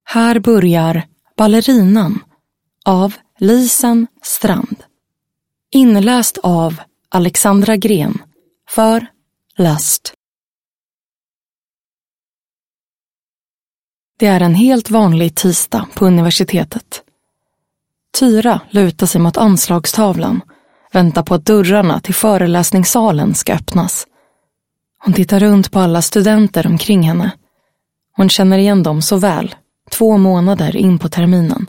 Här börjar Ballerinan av Lisen Strand. Inläst av Alexandra Gren för Lust. Det är en helt vanlig tisdag på universitetet. Tyra lutar sig mot anslagstavlan, väntar på att dörrarna till föreläsningssalen ska öppnas. Hon tittar runt på alla studenter omkring henne. Hon känner igen dem så väl, 2 månader in på terminen.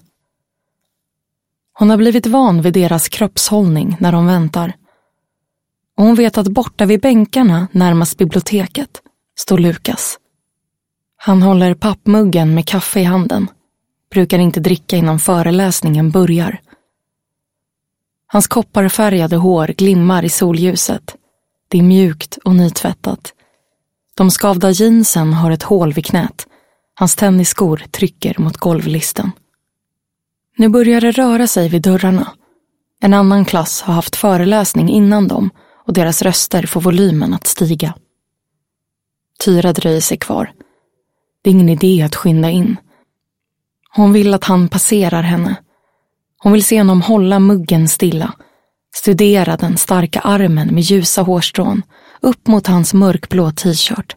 Hon har blivit van vid deras kroppshållning när de väntar. Och hon vet att borta vid bänkarna närmast biblioteket står Lukas. Han håller pappmuggen med kaffe i handen. Brukar inte dricka innan föreläsningen börjar. Hans kopparfärgade hår glimmar i solljuset. Det är mjukt och nytvättat. De skavda jeansen har ett hål vid knät. Hans tennisskor trycker mot golvlisten. Nu börjar det röra sig vid dörrarna. En annan klass har haft föreläsning innan dem och deras röster får volymen att stiga. Tyra dröjer sig kvar. Det är ingen idé att skynda in. Hon vill att han passerar henne. Hon vill se honom hålla muggen stilla. Studera den starka armen med ljusa hårstrån upp mot hans mörkblå t-shirt.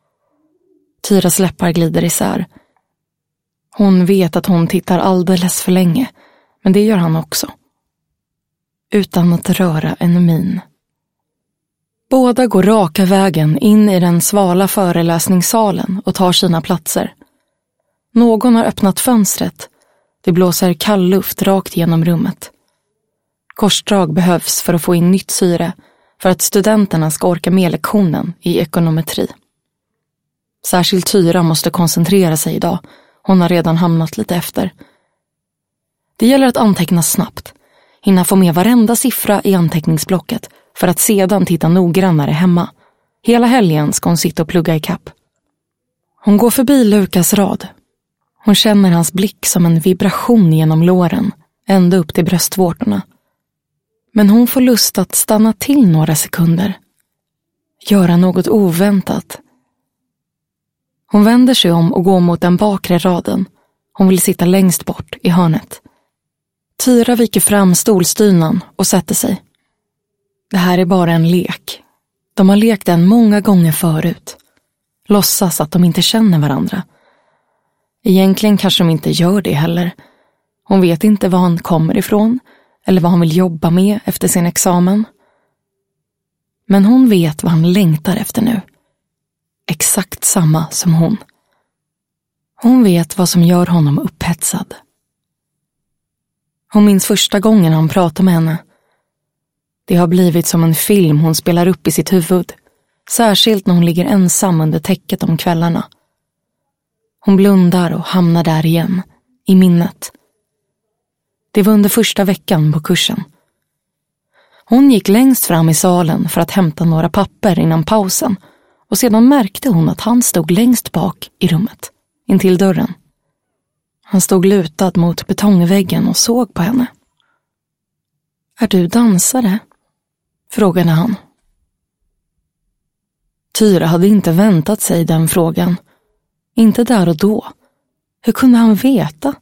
Tyras läppar glider isär. Hon vet att hon tittar alldeles för länge, men det gör han också. Utan att röra en min. Båda går raka vägen in i den svala föreläsningssalen och tar sina platser. Någon har öppnat fönstret. Det blåser kall luft rakt genom rummet. Korsdrag behövs för att få in nytt syre, för att studenterna ska orka med lektionen i ekonometri. Särskilt Tyra måste koncentrera sig idag. Hon har redan hamnat lite efter. Det gäller att anteckna snabbt. Hinna få med varenda siffra i anteckningsblocket för att sedan titta noggrannare hemma. Hela helgen ska hon sitta och plugga i kapp. Hon går förbi Lukas rad. Hon känner hans blick som en vibration genom låren, ända upp till bröstvårtorna. Men hon får lust att stanna till några sekunder. Göra något oväntat. Hon vänder sig om och går mot den bakre raden. Hon vill sitta längst bort i hörnet. Tyra viker fram stolstynan och sätter sig. Det här är bara en lek. De har lekt den många gånger förut. Låtsas att de inte känner varandra. Egentligen kanske de inte gör det heller. Hon vet inte var han kommer ifrån eller vad han vill jobba med efter sin examen. Men hon vet vad han längtar efter nu. Exakt samma som hon. Hon vet vad som gör honom upphetsad. Hon minns första gången han pratade med henne. Det har blivit som en film hon spelar upp i sitt huvud. Särskilt när hon ligger ensam under täcket om kvällarna. Hon blundar och hamnar där igen, i minnet. Det var under första veckan på kursen. Hon gick längst fram i salen för att hämta några papper innan pausen. Och sedan märkte hon att han stod längst bak i rummet, intill dörren. Han stod lutad mot betongväggen och såg på henne. "Är du dansare?" frågade han. Tyra hade inte väntat sig den frågan. Inte där och då. Hur kunde han veta?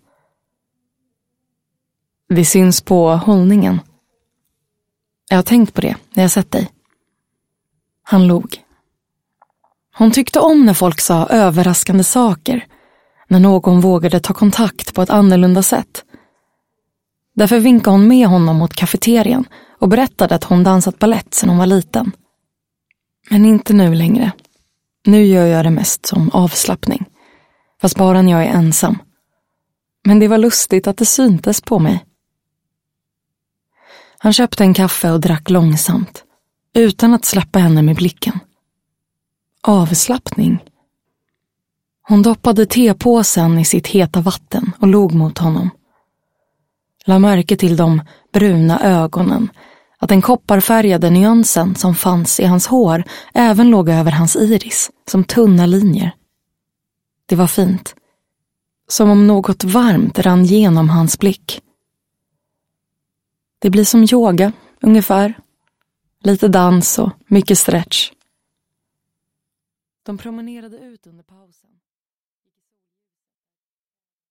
Det syns på hållningen. Jag har tänkt på det när jag sett dig. Han log. Hon tyckte om när folk sa överraskande saker. När någon vågade ta kontakt på ett annorlunda sätt. Därför vinkade hon med honom mot kafeterian och berättade att hon dansat ballett sedan hon var liten. Men inte nu längre. Nu gör jag det mest som avslappning. Fast bara när jag är ensam. Men det var lustigt att det syntes på mig. Han köpte en kaffe och drack långsamt. Utan att släppa henne med blicken. Avslappning. Hon doppade tepåsen i sitt heta vatten och log mot honom. La märke till de bruna ögonen. Att den kopparfärgade nyansen som fanns i hans hår även låg över hans iris som tunna linjer. Det var fint. Som om något varmt rann genom hans blick. Det blir som yoga, ungefär. Lite dans och mycket stretch. De promenerade ut under pausen.